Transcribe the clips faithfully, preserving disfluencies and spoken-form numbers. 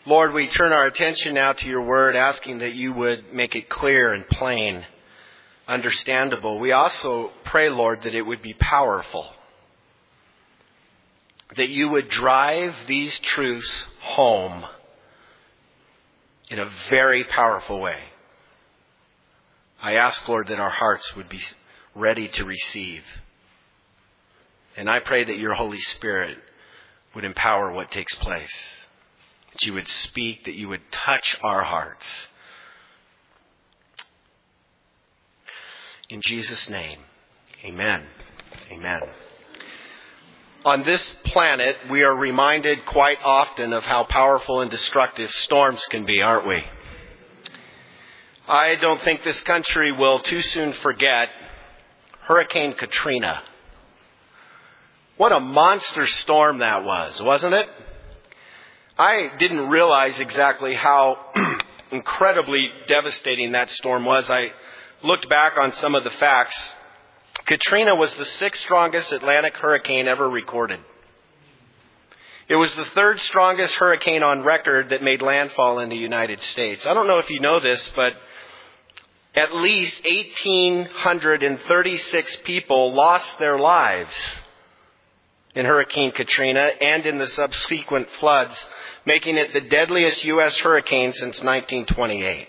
Lord, we turn our attention now to your word, asking that you would make it clear and plain, understandable. We also pray, Lord, that it would be powerful, that you would drive these truths home in a very powerful way. I ask, Lord, that our hearts would be ready to receive. And I pray that your Holy Spirit would empower what takes place. That you would speak, that you would touch our hearts. In Jesus' name, amen. Amen. On this planet, we are reminded quite often of how powerful and destructive storms can be, aren't we? I don't think this country will too soon forget Hurricane Katrina. What a monster storm that was, wasn't it? I didn't realize exactly how incredibly devastating that storm was. I looked back on some of the facts. Katrina was the sixth strongest Atlantic hurricane ever recorded. It was the third strongest hurricane on record that made landfall in the United States. I don't know if you know this, but at least one thousand eight hundred thirty-six people lost their lives in Hurricane Katrina and in the subsequent floods, making it the deadliest U S hurricane since nineteen twenty-eight.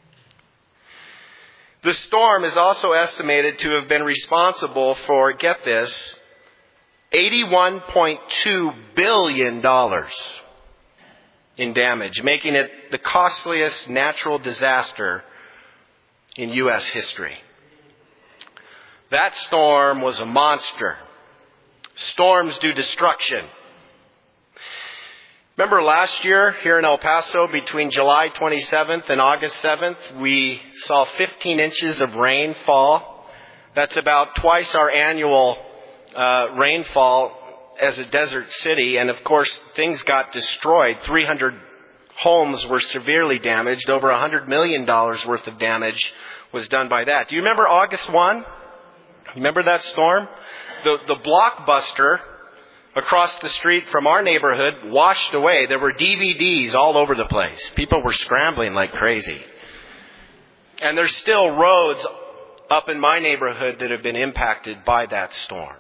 The storm is also estimated to have been responsible for, get this, eighty-one point two billion dollars in damage, making it the costliest natural disaster in U S history. That storm was a monster. Storms do destruction. Remember last year here in El Paso, between July twenty-seventh and August seventh, we saw fifteen inches of rain fall. That's about twice our annual uh, rainfall as a desert city. And of course, things got destroyed. three hundred homes were severely damaged. Over one hundred million dollars worth of damage was done by that. Do you remember August first? Remember that storm? The, the Blockbuster across the street from our neighborhood washed away. There were D V Ds all over the place. People were scrambling like crazy. And there's still roads up in my neighborhood that have been impacted by that storm.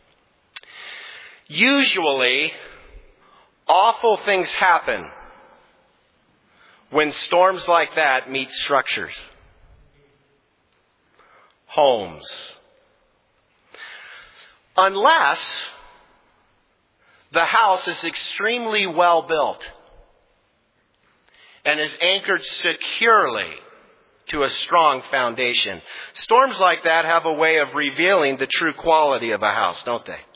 Usually, awful things happen when storms like that meet structures. Homes. Unless the house is extremely well built and is anchored securely to a strong foundation. Storms like that have a way of revealing the true quality of a house, don't they?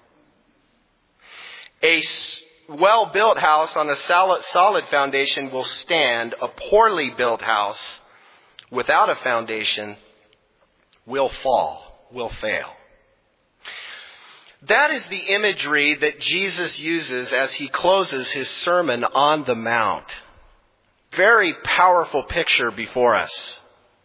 A well-built house on a solid, solid foundation will stand. A poorly built house without a foundation will fall, will fail. That is the imagery that Jesus uses as he closes his Sermon on the Mount. Very powerful picture before us.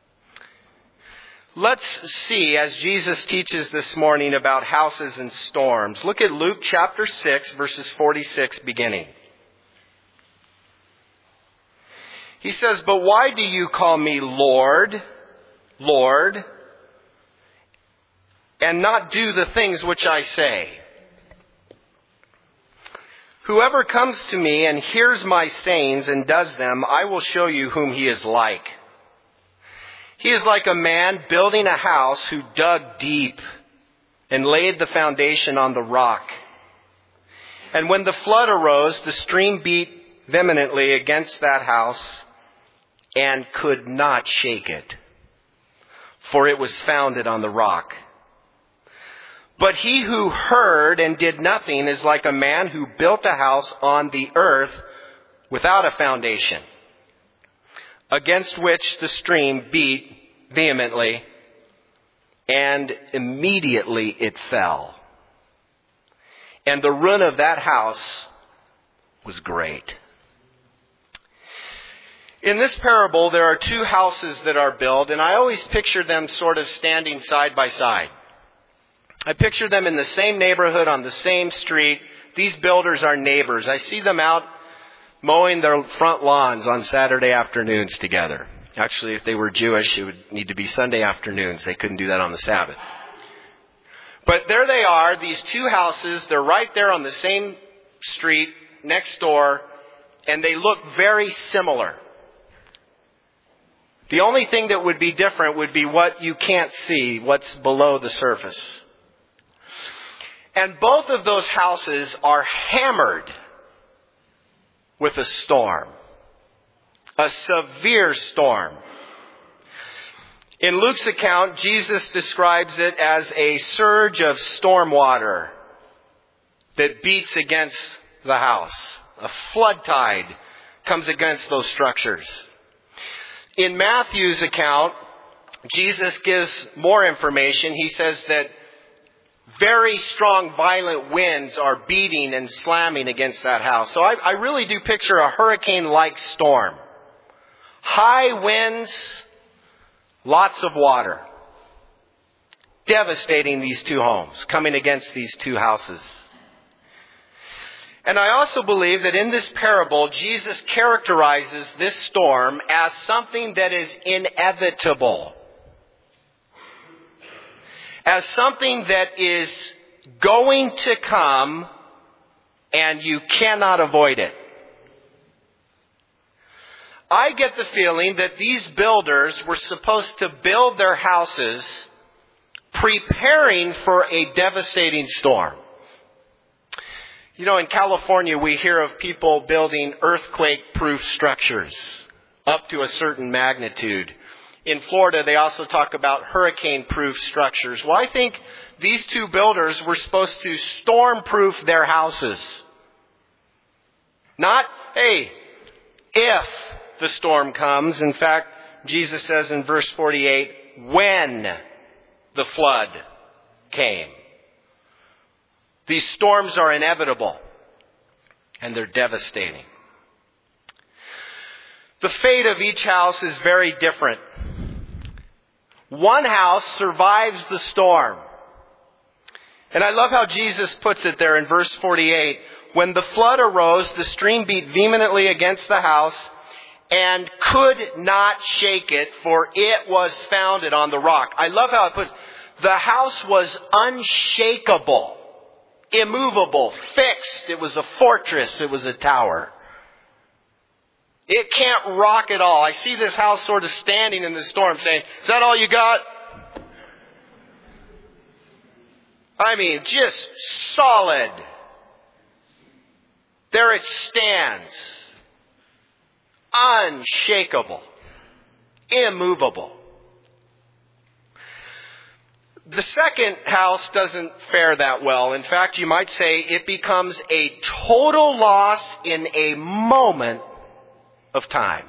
Let's see, as Jesus teaches this morning about houses and storms. Look at Luke chapter six, verses forty-six beginning. He says, "But why do you call me Lord, Lord, and not do the things which I say? Whoever comes to me and hears my sayings and does them, I will show you whom he is like. He is like a man building a house who dug deep and laid the foundation on the rock. And when the flood arose, the stream beat vehemently against that house and could not shake it, for it was founded on the rock. But he who heard and did nothing is like a man who built a house on the earth without a foundation, against which the stream beat vehemently, and immediately it fell. And the ruin of that house was great." In this parable, there are two houses that are built, and I always picture them sort of standing side by side. I picture them in the same neighborhood, on the same street. These builders are neighbors. I see them out mowing their front lawns on Saturday afternoons together. Actually, if they were Jewish, it would need to be Sunday afternoons. They couldn't do that on the Sabbath. But there they are, these two houses. They're right there on the same street next door, and they look very similar. The only thing that would be different would be what you can't see, what's below the surface. And both of those houses are hammered with a storm. A severe storm. In Luke's account, Jesus describes it as a surge of storm water that beats against the house. A flood tide comes against those structures. In Matthew's account, Jesus gives more information. He says that very strong, violent winds are beating and slamming against that house. So I, I really do picture a hurricane-like storm. High winds, lots of water. Devastating these two homes, coming against these two houses. And I also believe that in this parable, Jesus characterizes this storm as something that is inevitable. As something that is going to come and you cannot avoid it. I get the feeling that these builders were supposed to build their houses preparing for a devastating storm. You know, in California, we hear of people building earthquake-proof structures up to a certain magnitude. In Florida, they also talk about hurricane-proof structures. Well, I think these two builders were supposed to storm-proof their houses. Not, hey, if the storm comes. In fact, Jesus says in verse forty-eight, when the flood came. These storms are inevitable, and they're devastating. The fate of each house is very different. One house survives the storm. And I love how Jesus puts it there in verse forty-eight. When the flood arose, the stream beat vehemently against the house and could not shake it, for it was founded on the rock. I love how it puts, the house was unshakable. Immovable, fixed. It was a fortress. It was a tower. It can't rock at all. I see this house sort of standing in the storm saying, is that all you got? I mean, just solid. There it stands. Unshakable. Immovable. The second house doesn't fare that well. In fact, you might say it becomes a total loss in a moment of time.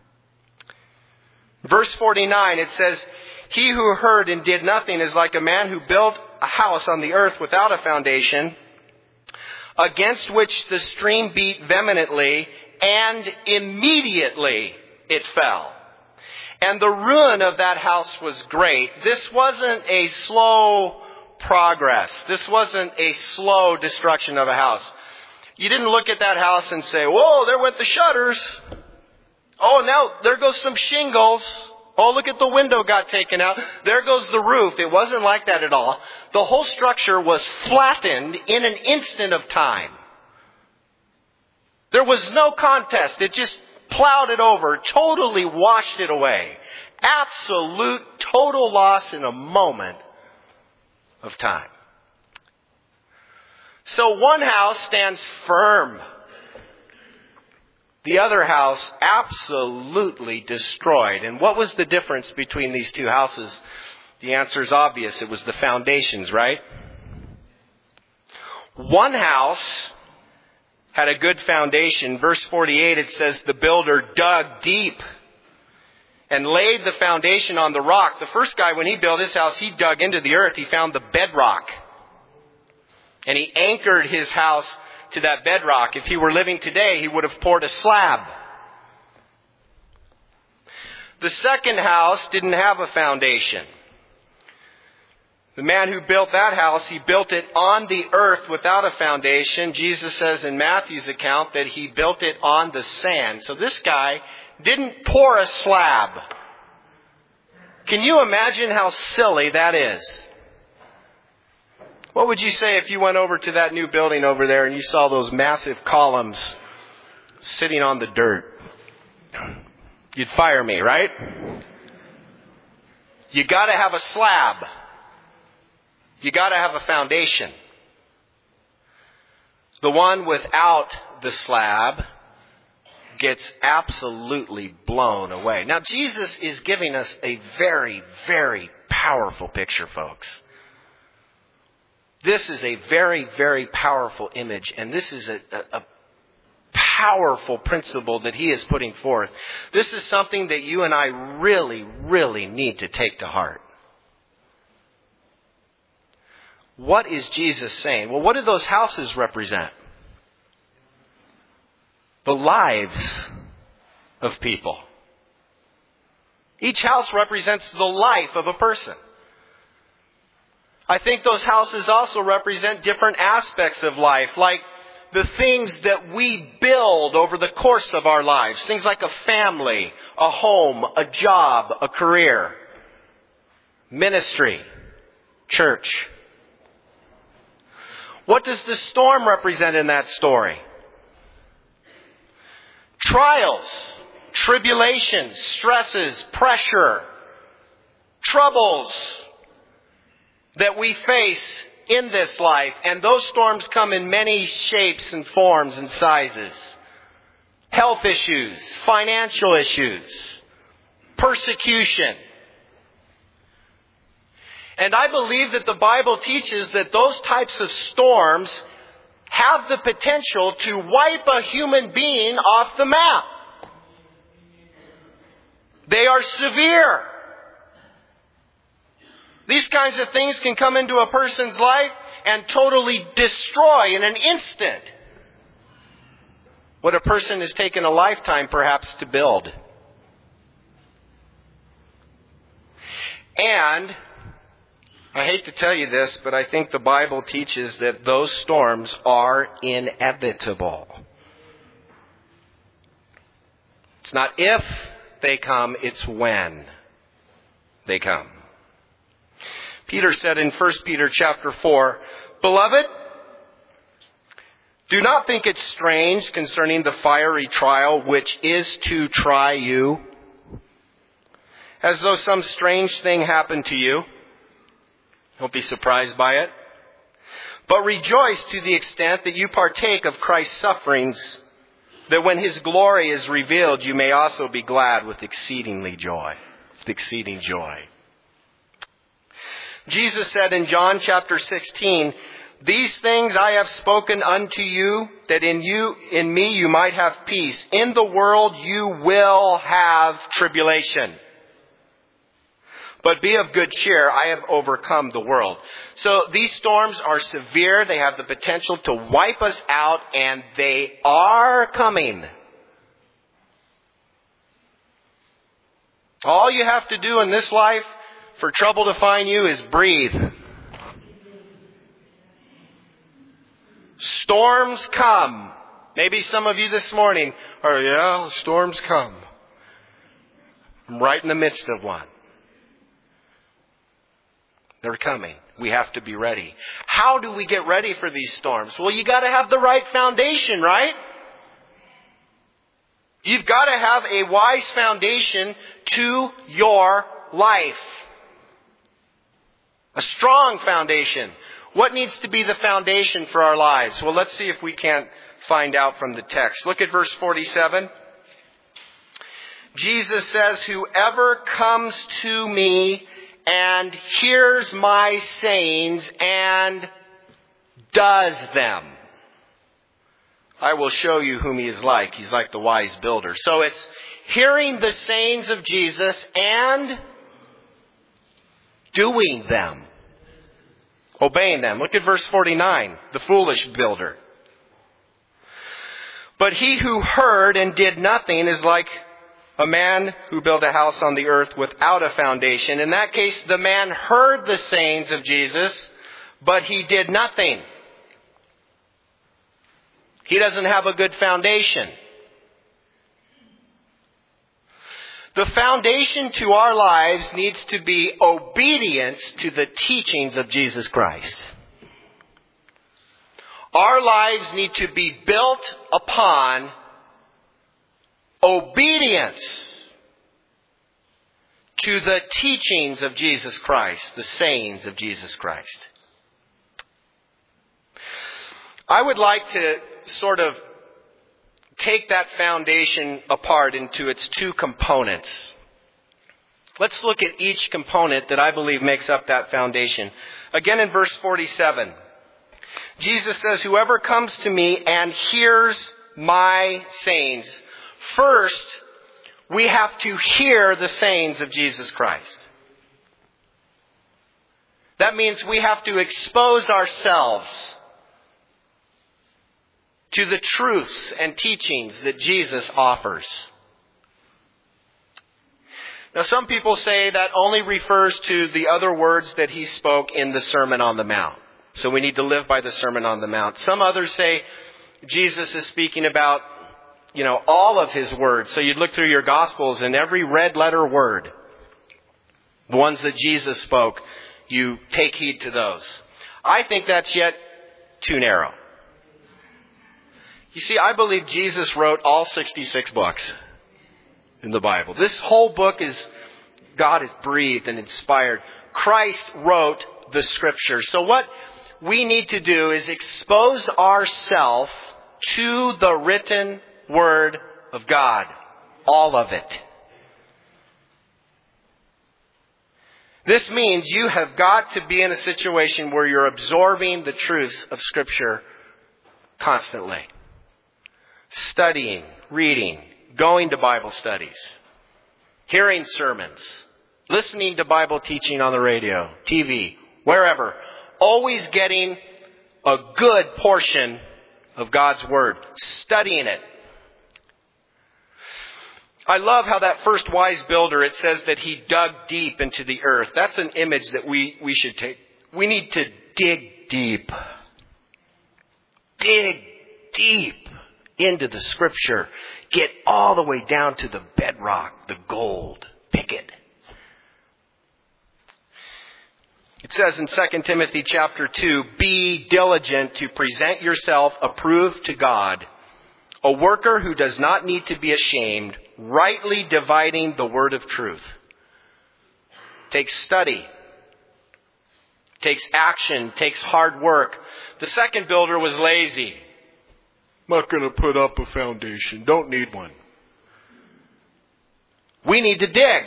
Verse forty-nine, it says, he who heard and did nothing is like a man who built a house on the earth without a foundation, against which the stream beat vehemently, and immediately it fell. And the ruin of that house was great. This wasn't a slow progress. This wasn't a slow destruction of a house. You didn't look at that house and say, whoa, there went the shutters. Oh, now there goes some shingles. Oh, look at the window got taken out. There goes the roof. It wasn't like that at all. The whole structure was flattened in an instant of time. There was no contest. It just plowed it over, totally washed it away. Absolute, total loss in a moment of time. So one house stands firm. The other house absolutely destroyed. And what was the difference between these two houses? The answer is obvious. It was the foundations, right? One house had a good foundation. Verse forty-eight, it says the builder dug deep and laid the foundation on the rock. The first guy, when he built his house, he dug into the earth. He found the bedrock. And he anchored his house to that bedrock. If he were living today, he would have poured a slab. The second house didn't have a foundation. The man who built that house, he built it on the earth without a foundation. Jesus says in Matthew's account that he built it on the sand. So this guy didn't pour a slab. Can you imagine how silly that is? What would you say if you went over to that new building over there and you saw those massive columns sitting on the dirt? You'd fire me, right? You got to have a slab. You got to have a foundation. The one without the slab gets absolutely blown away. Now, Jesus is giving us a very, very powerful picture, folks. This is a very, very powerful image, and this is a, a, a powerful principle that he is putting forth. This is something that you and I really, really need to take to heart. What is Jesus saying? Well, what do those houses represent? The lives of people. Each house represents the life of a person. I think those houses also represent different aspects of life, like the things that we build over the course of our lives. Things like a family, a home, a job, a career, ministry, church. What does the storm represent in that story? Trials, tribulations, stresses, pressure, troubles that we face in this life. And those storms come in many shapes and forms and sizes. Health issues, financial issues, persecution. And I believe that the Bible teaches that those types of storms have the potential to wipe a human being off the map. They are severe. These kinds of things can come into a person's life and totally destroy in an instant what a person has taken a lifetime perhaps to build. And I hate to tell you this, but I think the Bible teaches that those storms are inevitable. It's not if they come, it's when they come. Peter said in First Peter chapter four, "Beloved, do not think it strange concerning the fiery trial which is to try you, as though some strange thing happened to you. Don't be surprised by it. But rejoice to the extent that you partake of Christ's sufferings, that when his glory is revealed, you may also be glad with exceedingly joy, with exceeding joy." Jesus said in John chapter sixteen, "These things I have spoken unto you, that in you, in me you might have peace. In the world you will have tribulation. But be of good cheer, I have overcome the world." So these storms are severe. They have the potential to wipe us out, and they are coming. All you have to do in this life for trouble to find you is breathe. Storms come. Maybe some of you this morning are, yeah, storms come. I'm right in the midst of one. They're coming. We have to be ready. How do we get ready for these storms? Well, you got to have the right foundation, right? You've got to have a wise foundation to your life. A strong foundation. What needs to be the foundation for our lives? Well, let's see if we can't find out from the text. Look at verse forty-seven. Jesus says, "Whoever comes to me and hears my sayings and does them, I will show you whom he is like." He's like the wise builder. So it's hearing the sayings of Jesus and doing them. Obeying them. Look at verse forty-nine. The foolish builder. "But he who heard and did nothing is like A man who built a house on the earth without a foundation. In that case, the man heard the sayings of Jesus, but he did nothing. He doesn't have a good foundation. The foundation to our lives needs to be obedience to the teachings of Jesus Christ. Our lives need to be built upon obedience to the teachings of Jesus Christ, the sayings of Jesus Christ. I would like to sort of take that foundation apart into its two components. Let's look at each component that I believe makes up that foundation. Again in verse forty-seven, Jesus says, whoever comes to me and hears my sayings. First, we have to hear the sayings of Jesus Christ. That means we have to expose ourselves to the truths and teachings that Jesus offers. Now, some people say that only refers to the other words that he spoke in the Sermon on the Mount. So we need to live by the Sermon on the Mount. Some others say Jesus is speaking about, you know, all of his words. So you'd look through your Gospels and every red letter word, the ones that Jesus spoke, you take heed to those. I think that's yet too narrow. You see, I believe Jesus wrote all sixty-six books in the Bible. This whole book is, God has breathed and inspired. Christ wrote the Scriptures. So what we need to do is expose ourselves to the written Word of God. All of it. This means you have got to be in a situation where you're absorbing the truths of Scripture constantly. Studying, reading, going to Bible studies, hearing sermons, listening to Bible teaching on the radio, T V, wherever. Always getting a good portion of God's Word. Studying it. I love how that first wise builder, it says that he dug deep into the earth. That's an image that we, we should take. We need to dig deep. Dig deep into the Scripture. Get all the way down to the bedrock, the gold. Pick it. It says in Second Timothy chapter two, be diligent to present yourself approved to God, a worker who does not need to be ashamed, rightly dividing the word of truth. Takes study. Takes action. Takes hard work. The second builder was lazy. Not going to put up a foundation. Don't need one. We need to dig.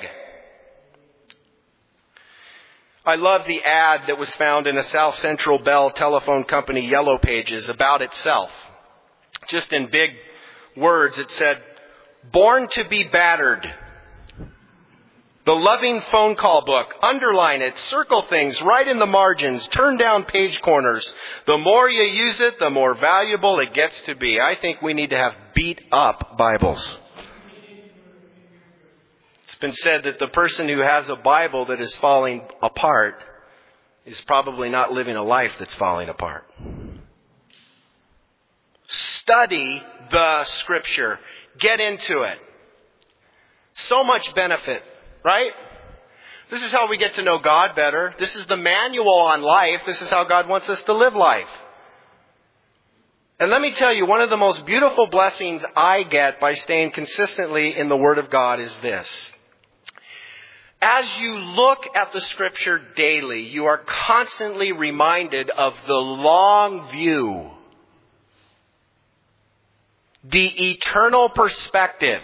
I love the ad that was found in a South Central Bell telephone company yellow pages about itself. Just in big words, it said, born to be battered. The loving phone call book. Underline it. Circle things right in the margins. Turn down page corners. The more you use it, the more valuable it gets to be. I think we need to have beat up Bibles. It's been said that the person who has a Bible that is falling apart is probably not living a life that's falling apart. Study the Scripture. Get into it. So much benefit, right? This is how we get to know God better. This is the manual on life. This is how God wants us to live life. And let me tell you, one of the most beautiful blessings I get by staying consistently in the Word of God is this. As you look at the Scripture daily, you are constantly reminded of the long view, the eternal perspective.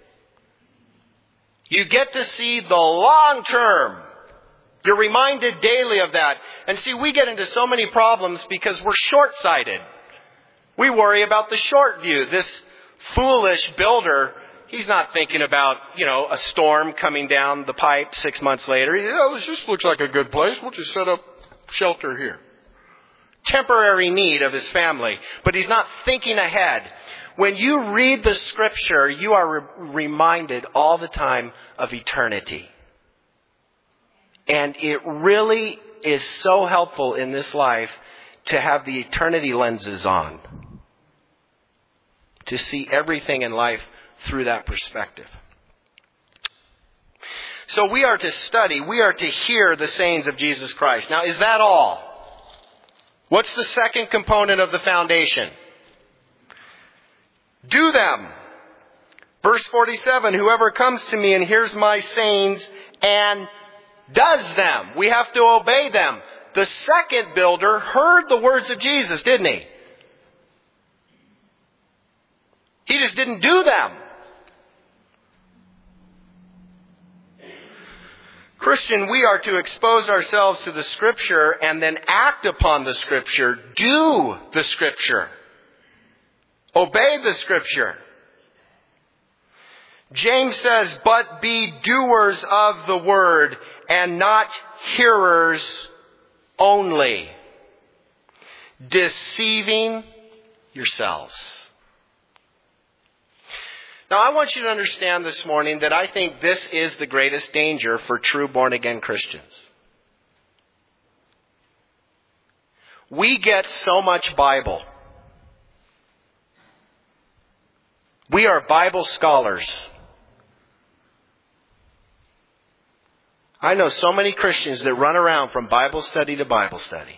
You get to see the long term. You're reminded daily of that. And see, we get into so many problems because we're short-sighted. We worry about the short view. This foolish builder, he's not thinking about, you know, a storm coming down the pipe six months later. Yeah, this just looks like a good place. We'll just set up shelter here. temporary need of his family, but he's not thinking ahead. When you read the Scripture, you are re- reminded all the time of eternity. And it really is so helpful in this life to have the eternity lenses on. To see everything in life through that perspective. So we are to study, we are to hear the sayings of Jesus Christ. Now, is that all? What's the second component of the foundation? Do them. Verse forty-seven, whoever comes to me and hears my sayings and does them. We have to obey them. The second builder heard the words of Jesus, didn't he? He just didn't do them. Christian, we are to expose ourselves to the Scripture and then act upon the Scripture. Do the Scripture. Obey the Scripture. James says, but be doers of the word and not hearers only, deceiving yourselves. Now, I want you to understand this morning that I think this is the greatest danger for true born-again Christians. We get so much Bible. We are Bible scholars. I know so many Christians that run around from Bible study to Bible study.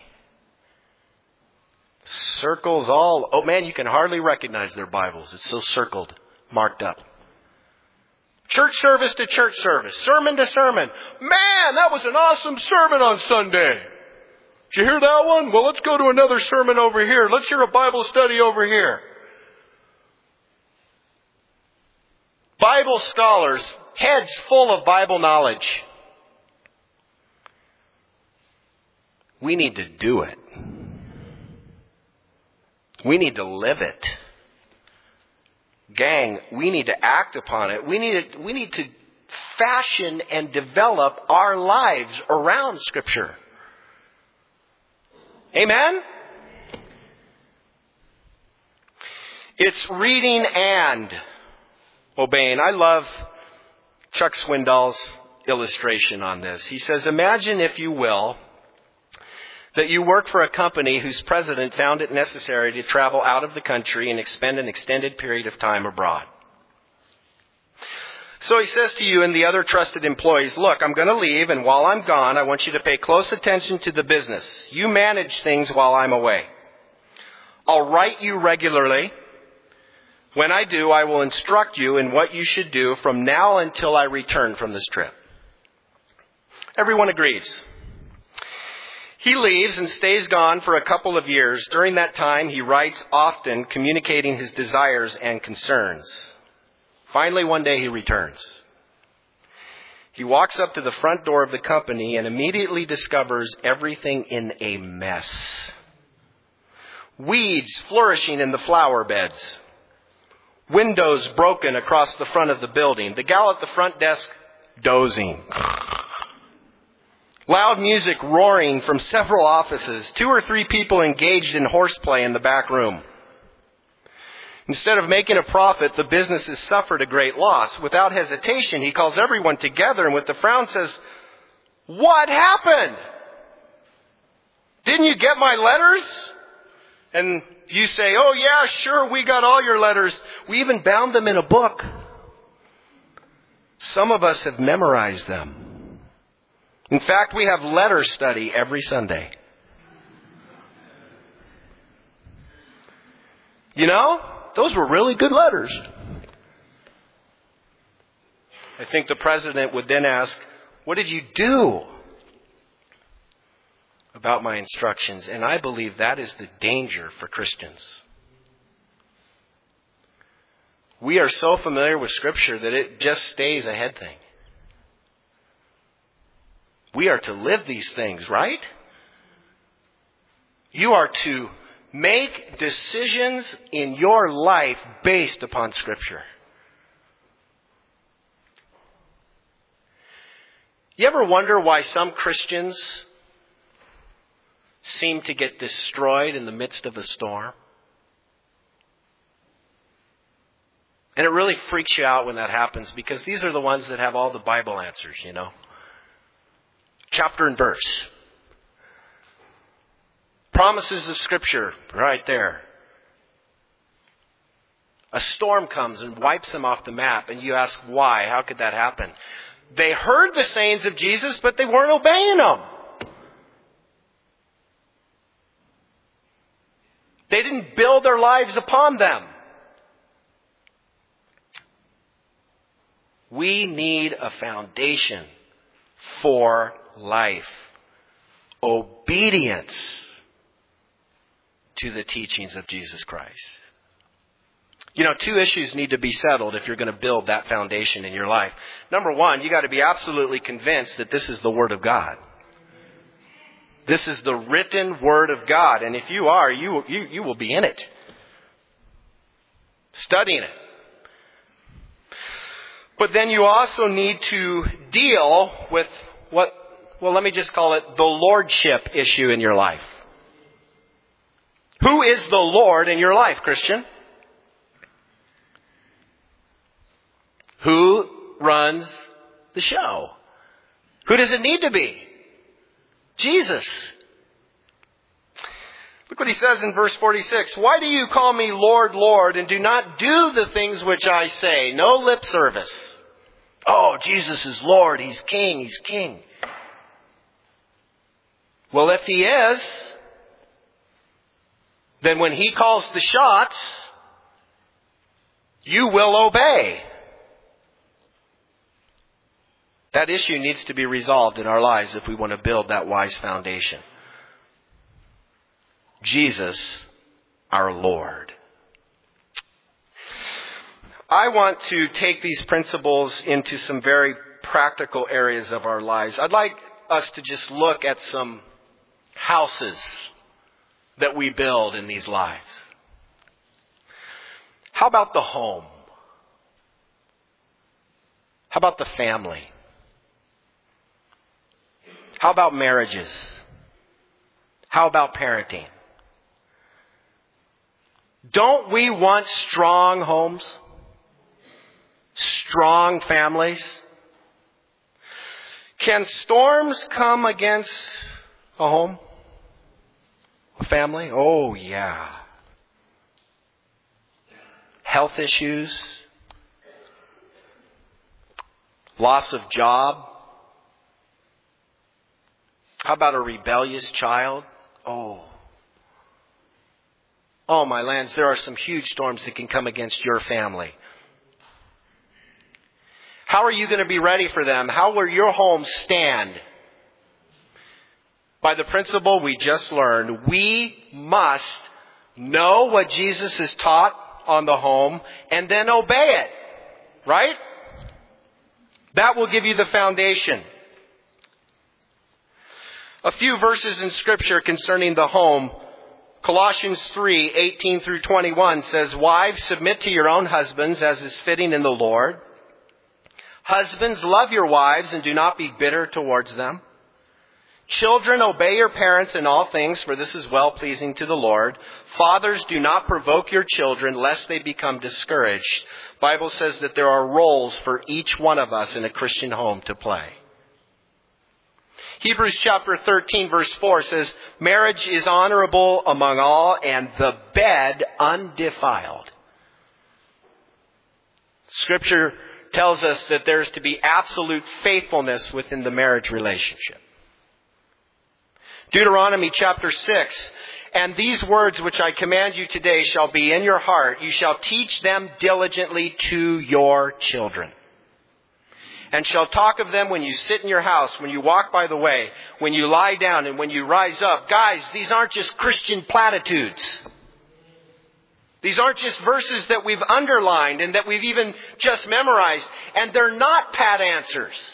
Circles all, oh man, you can hardly recognize their Bibles. It's so circled. Marked up. Church service to church service. Sermon to sermon. Man, that was an awesome sermon on Sunday. Did you hear that one? Well, let's go to another sermon over here. Let's hear a Bible study over here. Bible scholars, heads full of Bible knowledge. We need to do it. We need to live it. Gang, we need to act upon it. We need to, we need to fashion and develop our lives around Scripture. Amen? It's reading and obeying. I love Chuck Swindoll's illustration on this. He says, imagine, if you will, that you work for a company whose president found it necessary to travel out of the country and expend an extended period of time abroad. So he says to you and the other trusted employees, look, I'm going to leave, and while I'm gone, I want you to pay close attention to the business. You manage things while I'm away. I'll write you regularly. When I do, I will instruct you in what you should do from now until I return from this trip. Everyone agrees. He leaves and stays gone for a couple of years. During that time, he writes often, communicating his desires and concerns. Finally, one day he returns. He walks up to the front door of the company and immediately discovers everything in a mess. Weeds flourishing in the flower beds. Windows broken across the front of the building. The gal at the front desk dozing. Loud music roaring from several offices. Two or three people engaged in horseplay in the back room. Instead of making a profit, the business has suffered a great loss. Without hesitation, he calls everyone together and with a frown says, what happened? Didn't you get my letters? And you say, oh yeah, sure, we got all your letters. We even bound them in a book. Some of us have memorized them. In fact, we have letter study every Sunday. You know, those were really good letters. I think the president would then ask, what did you do about my instructions? And I believe that is the danger for Christians. We are so familiar with Scripture that it just stays a head thing. We are to live these things, right? You are to make decisions in your life based upon Scripture. You ever wonder why some Christians seem to get destroyed in the midst of a storm? And it really freaks you out when that happens, because these are the ones that have all the Bible answers, you know. Chapter and verse. Promises of Scripture, right there. A storm comes and wipes them off the map, and you ask why? How could that happen? They heard the sayings of Jesus, but they weren't obeying them. They didn't build their lives upon them. We need a foundation for life. Obedience to the teachings of Jesus Christ. You know, two issues need to be settled if you're going to build that foundation in your life. Number one, you got to be absolutely convinced that this is the Word of God. This is the written Word of God. And if you are, you, you, you will be in it. Studying it. But then you also need to deal with what, well, let me just call it the lordship issue in your life. Who is the Lord in your life, Christian? Who runs the show? Who does it need to be? Jesus. Look what he says in verse forty-six. Why do you call me Lord, Lord, and do not do the things which I say? No lip service. Oh, Jesus is Lord. He's King. He's King. Well, if he is, then when he calls the shots, you will obey. That issue needs to be resolved in our lives if we want to build that wise foundation. Jesus, our Lord. I want to take these principles into some very practical areas of our lives. I'd like us to just look at some houses that we build in these lives. How about the home? How about the family? How about marriages? How about parenting? Don't we want strong homes? Strong families? Can storms come against a home? A family? Oh, yeah. Health issues? Loss of job? How about a rebellious child? Oh. Oh, my lands, there are some huge storms that can come against your family. How are you going to be ready for them? How will your home stand? By the principle we just learned, we must know what Jesus has taught on the home and then obey it. Right? That will give you the foundation. A few verses in Scripture concerning the home. Colossians three, eighteen through twenty-one says, Wives, submit to your own husbands as is fitting in the Lord. Husbands, love your wives and do not be bitter towards them. Children, obey your parents in all things, for this is well-pleasing to the Lord. Fathers, do not provoke your children, lest they become discouraged. The Bible says that there are roles for each one of us in a Christian home to play. Hebrews chapter thirteen verse four says, marriage is honorable among all and the bed undefiled. Scripture tells us that there's to be absolute faithfulness within the marriage relationship. Deuteronomy chapter six, and these words which I command you today shall be in your heart. You shall teach them diligently to your children. And shall talk of them when you sit in your house, when you walk by the way, when you lie down, and when you rise up. Guys, these aren't just Christian platitudes. These aren't just verses that we've underlined and that we've even just memorized. And they're not pat answers.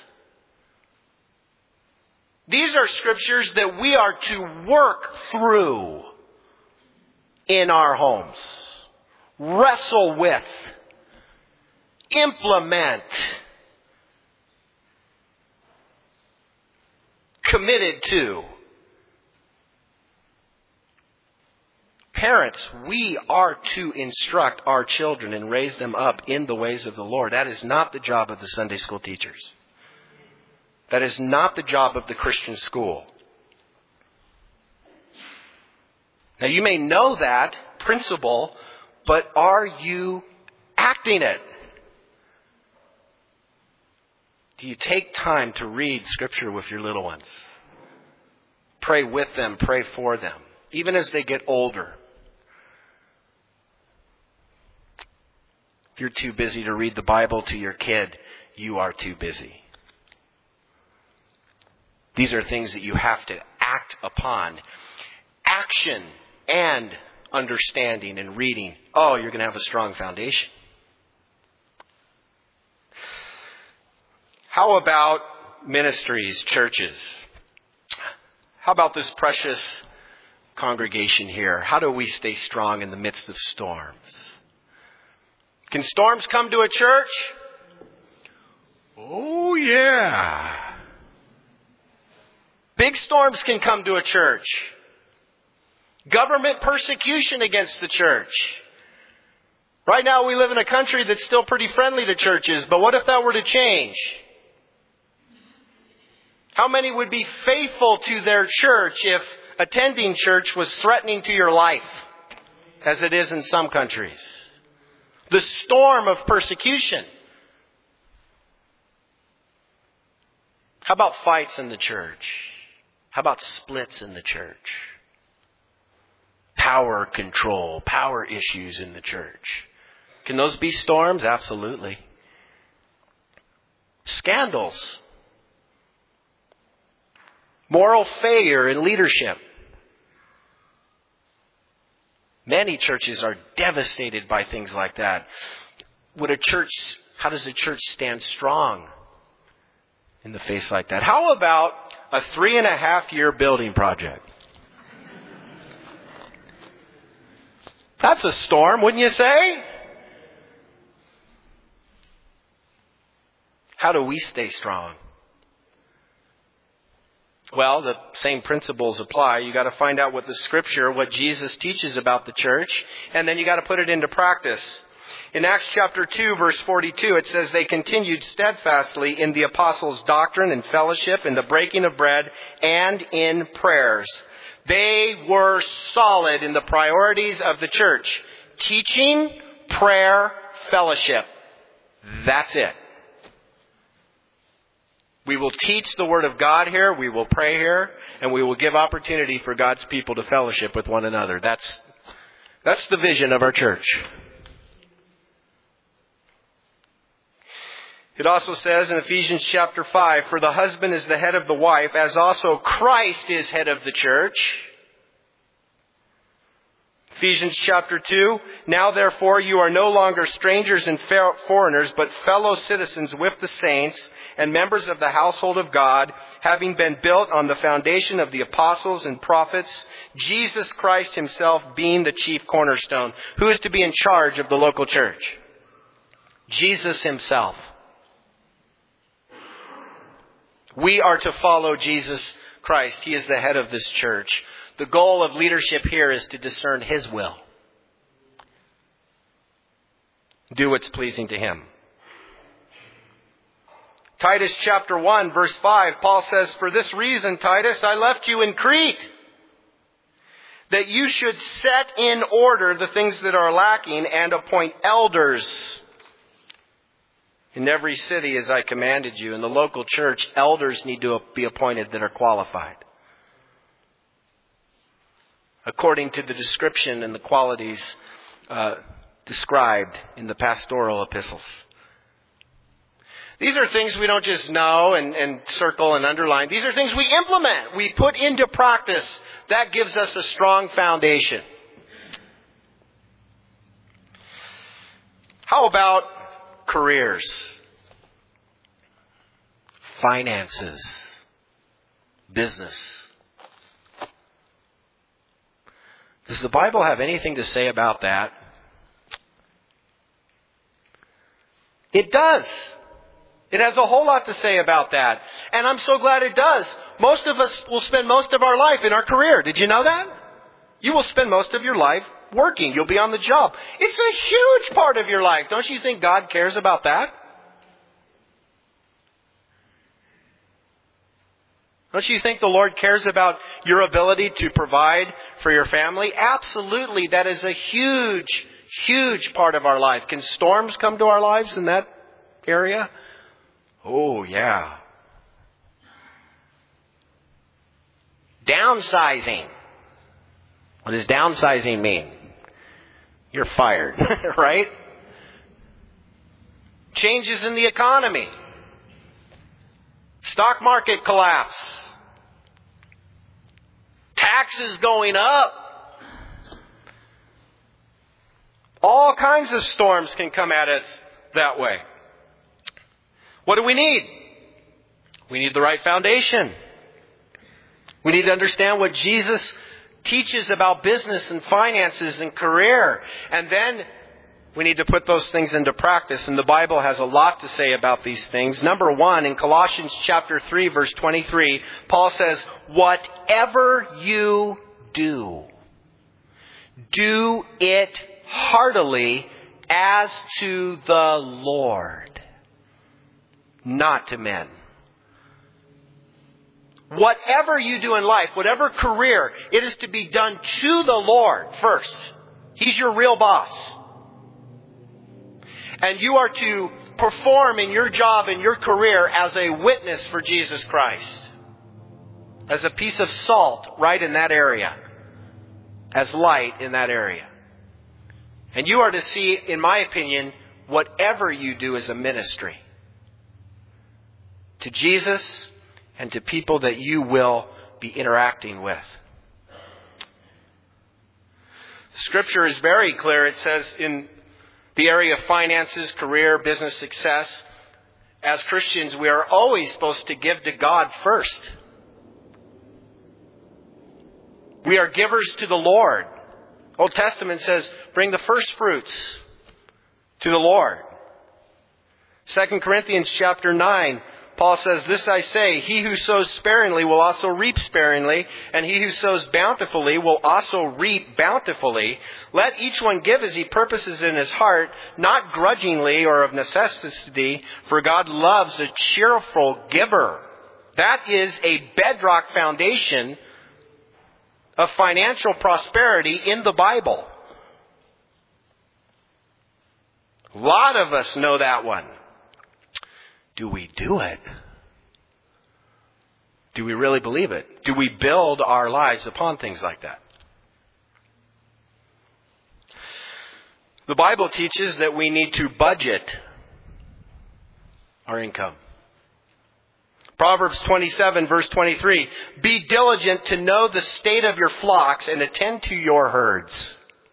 These are scriptures that we are to work through in our homes. Wrestle with. Implement. Committed to. Parents, we are to instruct our children and raise them up in the ways of the Lord. That is not the job of the Sunday school teachers. That is not the job of the Christian school. Now, you may know that principle, but are you acting it? Do you take time to read Scripture with your little ones? Pray with them, pray for them, even as they get older. If you're too busy to read the Bible to your kid, you are too busy. These are things that you have to act upon. Action and understanding and reading. Oh, you're going to have a strong foundation. How about ministries, churches? How about this precious congregation here? How do we stay strong in the midst of storms? Can storms come to a church? Oh, yeah. Big storms can come to a church. Government persecution against the church. Right now we live in a country that's still pretty friendly to churches, but what if that were to change? How many would be faithful to their church if attending church was threatening to your life, as it is in some countries? The storm of persecution. How about fights in the church? How about splits in the church? Power control, power issues in the church. Can those be storms? Absolutely. Scandals. Moral failure in leadership. Many churches are devastated by things like that. Would a church, how does a church stand strong in the face like that? How about a three and a half year building project? That's a storm, wouldn't you say? How do we stay strong? Well, the same principles apply. You got to find out what the Scripture, what Jesus teaches about the church, and then you got to put it into practice. In Acts chapter two, verse forty-two, it says, they continued steadfastly in the apostles' doctrine and fellowship, in the breaking of bread, and in prayers. They were solid in the priorities of the church. Teaching, prayer, fellowship. That's it. We will teach the Word of God here, we will pray here, and we will give opportunity for God's people to fellowship with one another. That's, that's the vision of our church. It also says in Ephesians chapter five, for the husband is the head of the wife, as also Christ is head of the church. Ephesians chapter two, now therefore you are no longer strangers and foreigners, but fellow citizens with the saints and members of the household of God, having been built on the foundation of the apostles and prophets, Jesus Christ himself being the chief cornerstone. Who is to be in charge of the local church? Jesus himself. We are to follow Jesus Christ. He is the head of this church. The goal of leadership here is to discern His will. Do what's pleasing to Him. Titus chapter one, verse five, Paul says, for this reason, Titus, I left you in Crete, that you should set in order the things that are lacking and appoint elders in every city as I commanded you. In the local church, elders need to be appointed that are qualified, according to the description and the qualities uh, described in the pastoral epistles. These are things we don't just know and, and circle and underline. These are things we implement. We put into practice. That gives us a strong foundation. How about careers? Finances? Business? Does the Bible have anything to say about that? It does. It has a whole lot to say about that. And I'm so glad it does. Most of us will spend most of our life in our career. Did you know that? You will spend most of your life working. You'll be on the job. It's a huge part of your life. Don't you think God cares about that? Don't you think the Lord cares about your ability to provide for your family? Absolutely. That is a huge, huge part of our life. Can storms come to our lives in that area? Oh, yeah. Downsizing. What does downsizing mean? You're fired, right? Changes in the economy. Stock market collapse. Taxes going up. All kinds of storms can come at us that way. What do we need? We need the right foundation. We need to understand what Jesus teaches about business and finances and career. And then we need to put those things into practice. And the Bible has a lot to say about these things. Number one, in Colossians chapter three, verse twenty-three, Paul says, whatever you do, do it heartily as to the Lord, not to men. Whatever you do in life, whatever career, it is to be done to the Lord first. He's your real boss. And you are to perform in your job and your career as a witness for Jesus Christ. As a piece of salt right in that area. As light in that area. And you are to see, in my opinion, whatever you do as a ministry. To Jesus and to people that you will be interacting with. Scripture is very clear. It says in the area of finances, career, business success, as Christians, we are always supposed to give to God first. We are givers to the Lord. Old Testament says, bring the first fruits to the Lord. Second Corinthians chapter nine, Paul says, this I say, he who sows sparingly will also reap sparingly, and he who sows bountifully will also reap bountifully. Let each one give as he purposes in his heart, not grudgingly or of necessity, for God loves a cheerful giver. That is a bedrock foundation of financial prosperity in the Bible. A lot of us know that one. Do we do it? Do we really believe it? Do we build our lives upon things like that? The Bible teaches that we need to budget our income. Proverbs twenty-seven, verse twenty-three. Be diligent to know the state of your flocks and attend to your herds.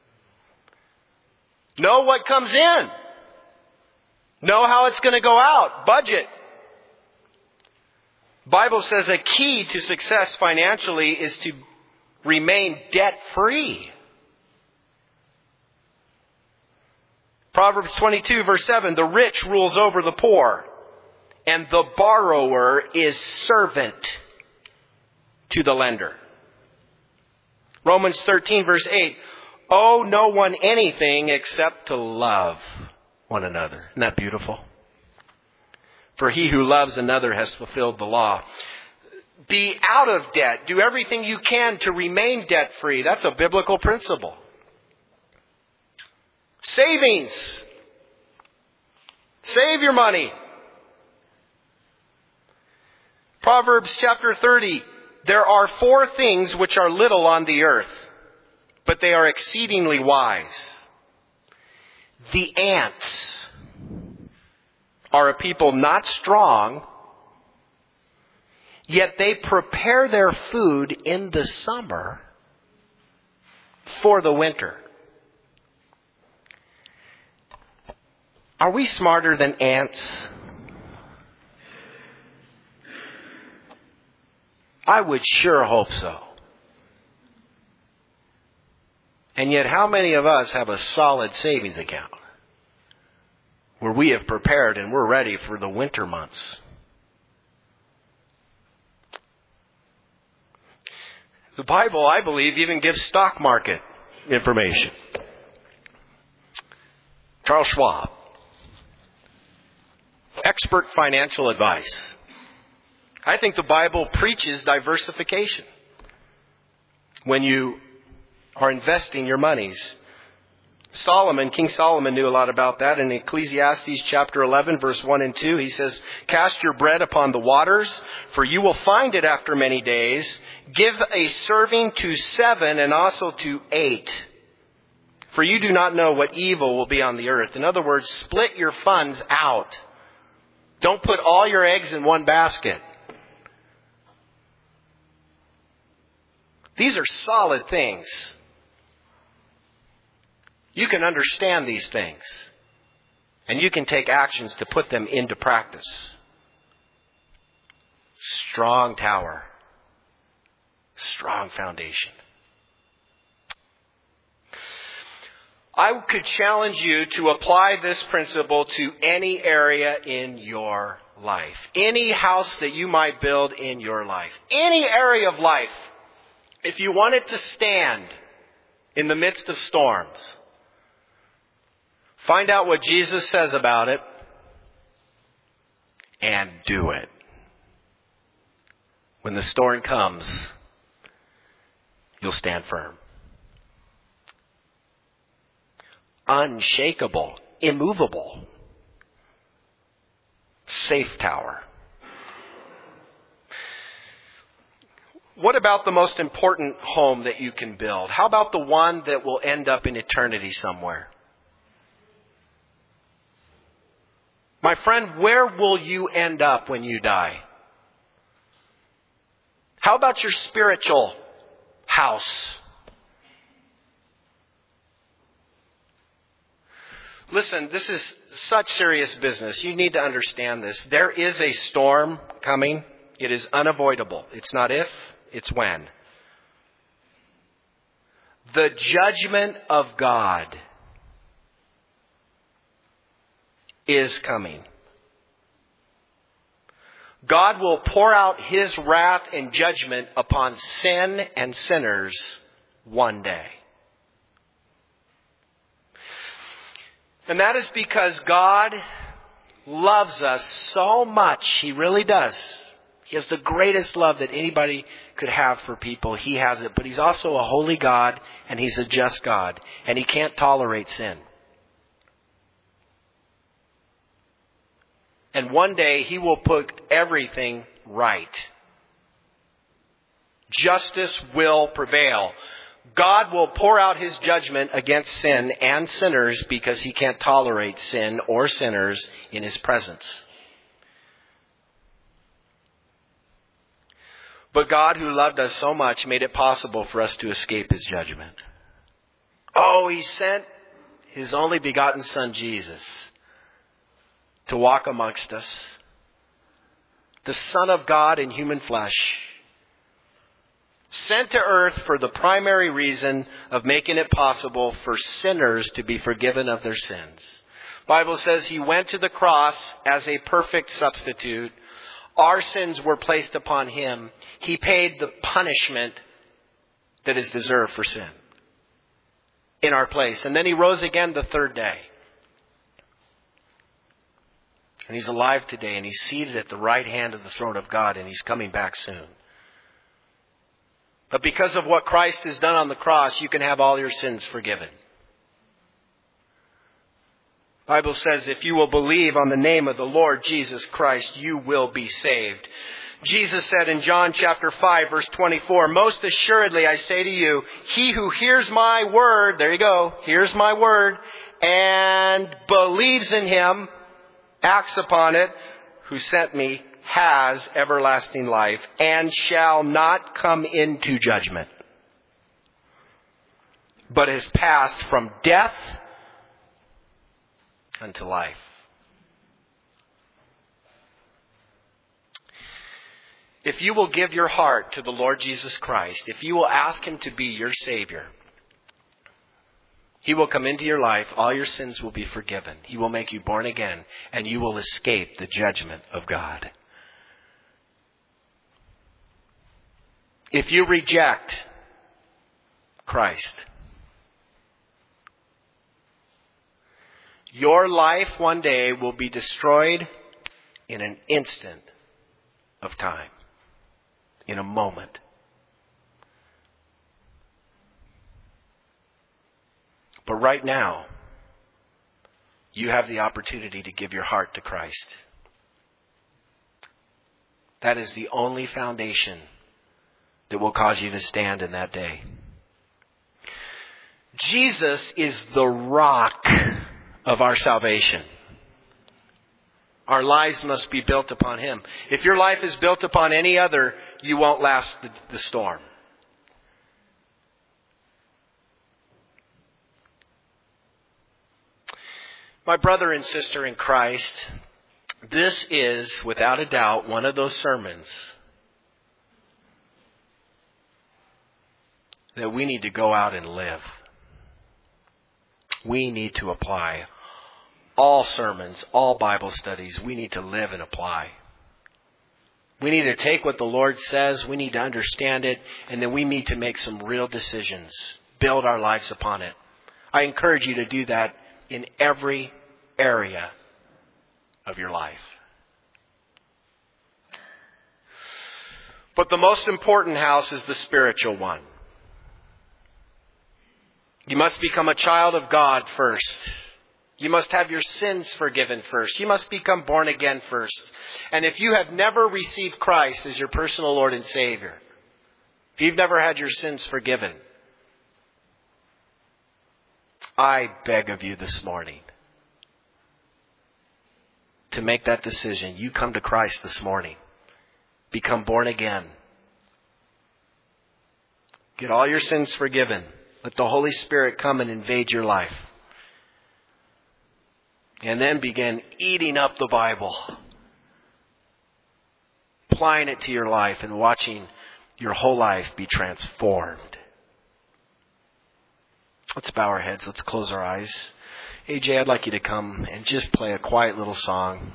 Know what comes in. Know how it's going to go out. Budget. Bible says a key to success financially is to remain debt-free. Proverbs twenty-two, verse seven. The rich rules over the poor, and the borrower is servant to the lender. Romans thirteen, verse eight. Owe no one anything except to love one another. Isn't that beautiful? For he who loves another has fulfilled the law. Be out of debt. Do everything you can to remain debt-free. That's a biblical principle. Savings. Save your money. Proverbs chapter thirty. There are four things which are little on the earth, but they are exceedingly wise. The ants are a people not strong, yet they prepare their food in the summer for the winter. Are we smarter than ants? I would sure hope so. And yet, how many of us have a solid savings account where we have prepared and we're ready for the winter months? The Bible, I believe, even gives stock market information. Charles Schwab. Expert financial advice. I think the Bible preaches diversification. When you are investing your monies. Solomon, King Solomon knew a lot about that. In Ecclesiastes chapter eleven, verse one and two, he says, "Cast your bread upon the waters, for you will find it after many days. Give a serving to seven and also to eight. For you do not know what evil will be on the earth." In other words, split your funds out. Don't put all your eggs in one basket. These are solid things. You can understand these things. And you can take actions to put them into practice. Strong tower. Strong foundation. I could challenge you to apply this principle to any area in your life. Any house that you might build in your life. Any area of life. If you want it to stand in the midst of storms, find out what Jesus says about it and do it. When the storm comes, you'll stand firm. Unshakable, immovable, safe tower. What about the most important home that you can build? How about the one that will end up in eternity somewhere? My friend, where will you end up when you die? How about your spiritual house? Listen, this is such serious business. You need to understand this. There is a storm coming. It is unavoidable. It's not if, it's when. The judgment of God is coming. God will pour out His wrath and judgment upon sin and sinners one day. And that is because God loves us so much. He really does. He has the greatest love that anybody could have for people. He has it. But He's also a holy God, and He's a just God. And He can't tolerate sin. And one day He will put everything right. Justice will prevail. God will pour out His judgment against sin and sinners because He can't tolerate sin or sinners in His presence. But God, who loved us so much, made it possible for us to escape His judgment. Oh, He sent His only begotten Son, Jesus, to walk amongst us. The Son of God in human flesh. Sent to earth for the primary reason of making it possible for sinners to be forgiven of their sins. The Bible says He went to the cross as a perfect substitute. Our sins were placed upon Him. He paid the punishment that is deserved for sin in our place. And then He rose again the third day. And He's alive today, and He's seated at the right hand of the throne of God, and He's coming back soon. But because of what Christ has done on the cross, you can have all your sins forgiven. The Bible says if you will believe on the name of the Lord Jesus Christ, you will be saved. Jesus said in John chapter five, verse twenty-four, "Most assuredly I say to you, he who hears my word," there you go, hears my word, "and believes in Him," acts upon it, "who sent me, has everlasting life and shall not come into judgment, but is passed from death unto life." If you will give your heart to the Lord Jesus Christ, if you will ask Him to be your Savior, He will come into your life, all your sins will be forgiven. He will make you born again, and you will escape the judgment of God. if you reject Christ, your life one day will be destroyed in an instant of time, in a moment. But right now, you have the opportunity to give your heart to Christ. That is the only foundation that will cause you to stand in that day. Jesus is the rock of our salvation. Our lives must be built upon Him. If your life is built upon any other, you won't last the, the storm. My brother and sister in Christ, this is, without a doubt, one of those sermons that we need to go out and live. We need to apply. All sermons, all Bible studies, we need to live and apply. We need to take what the Lord says, we need to understand it, and then we need to make some real decisions, build our lives upon it. I encourage you to do that in every area of your life. But the most important house is the spiritual one. You must become a child of God first. You must have your sins forgiven first. You must become born again first. And if you have never received Christ as your personal Lord and Savior, if you've never had your sins forgiven, I beg of you this morning to make that decision. You come to Christ this morning. Become born again. Get all your sins forgiven. Let the Holy Spirit come and invade your life. And then begin eating up the Bible. Applying it to your life and watching your whole life be transformed. Let's bow our heads. Let's close our eyes. A J, I'd like you to come and just play a quiet little song.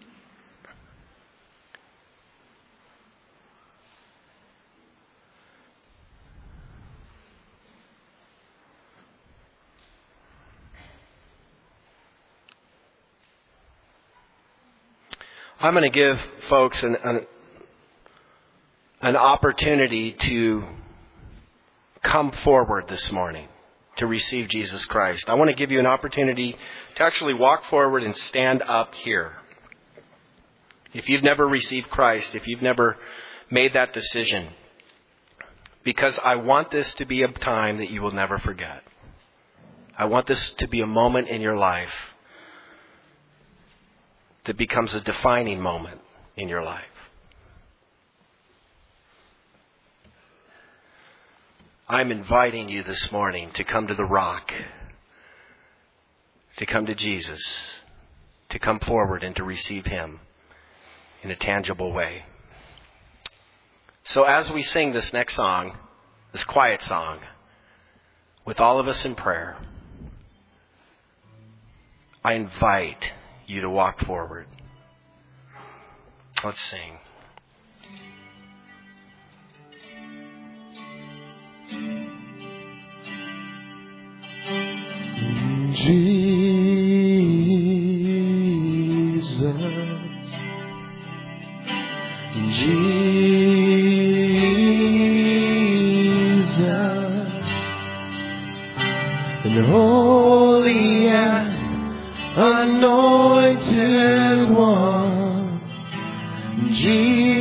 I'm going to give folks an, an, an opportunity to come forward this morning to receive Jesus Christ. I want to give you an opportunity to actually walk forward and stand up here. If you've never received Christ, if you've never made that decision, because I want this to be a time that you will never forget. I want this to be a moment in your life that becomes a defining moment in your life. I'm inviting you this morning to come to the rock, to come to Jesus, to come forward and to receive Him in a tangible way. So as we sing this next song, this quiet song, with all of us in prayer, I invite you to walk forward. Let's sing. Jesus, Jesus, and holy and anointed one, Jesus.